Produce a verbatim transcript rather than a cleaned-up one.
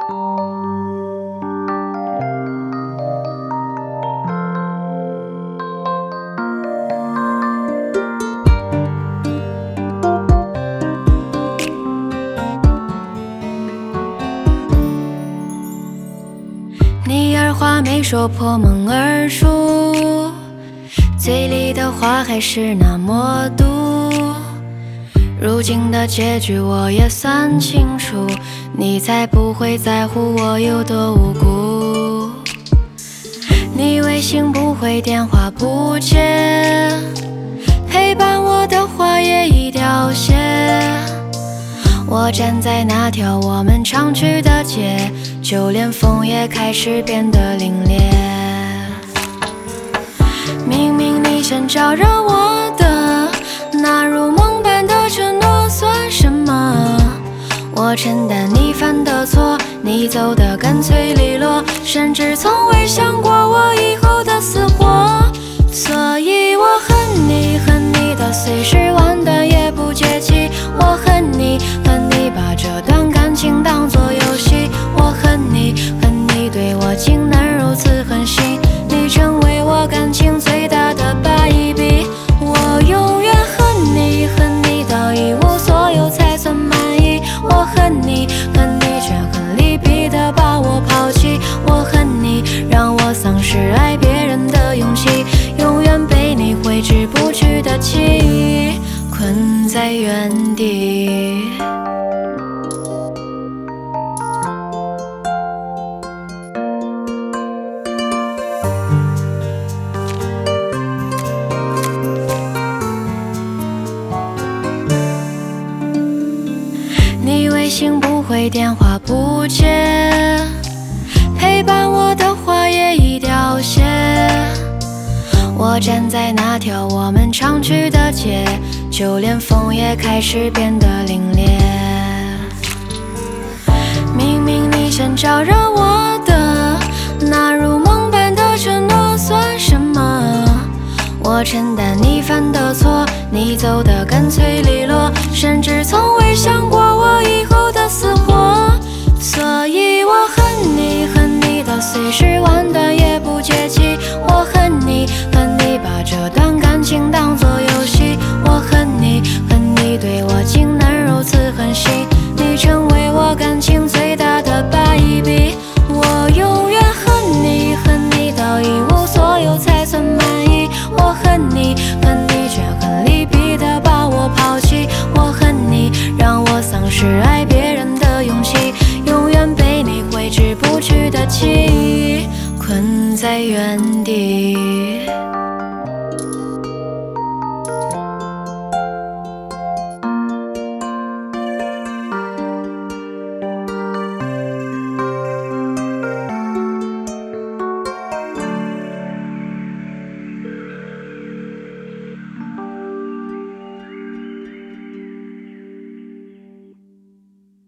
你二话没说破门而出，嘴里的话还是那么毒。如今的结局我也算清楚，你才不会在乎我有多无辜。你微信不回，电话不接，陪伴我的话也已凋谢。我站在那条我们常去的街，就连风也开始变得凛冽。明明你先招惹我的，那如梦般的承诺算什么？我承担你犯的错，你走得干脆利落，甚至从未想过我以后的死活。所以我恨你，恨你的随时完蛋也不解气。我恨你，恨你把这段感情当作游戏。我恨你，恨你对我竟能如此狠心。你成为我感情最大的败笔。我永远恨你，恨你到一无所有才算满意。我恨你，恨你却很利弊的把我抛弃。我恨你，让我丧失爱别人的勇气，永远被你挥之不去的记忆困在原地。你微信不回，电话不接，陪伴我的话也已凋谢。我站在那条我们常去的街，就连风也开始变得凛冽。明明你先招惹我的，那如梦般的承诺算什么？我承担你犯的错，你走得干脆利落，甚至从未想过我以后的死活。所以我恨你，恨你的随时完蛋也不解气。我恨你，恨你把这段感情当作游戏。我恨你，恨你对我竟能如此狠心。你成为我感情最大的败笔。我永远恨你，恨你到一无所有才算满意。我恨你，恨你却很利弊的把我抛弃。我恨你，让我丧失爱别人的勇气，永远被你挥之不去的记忆困在原地。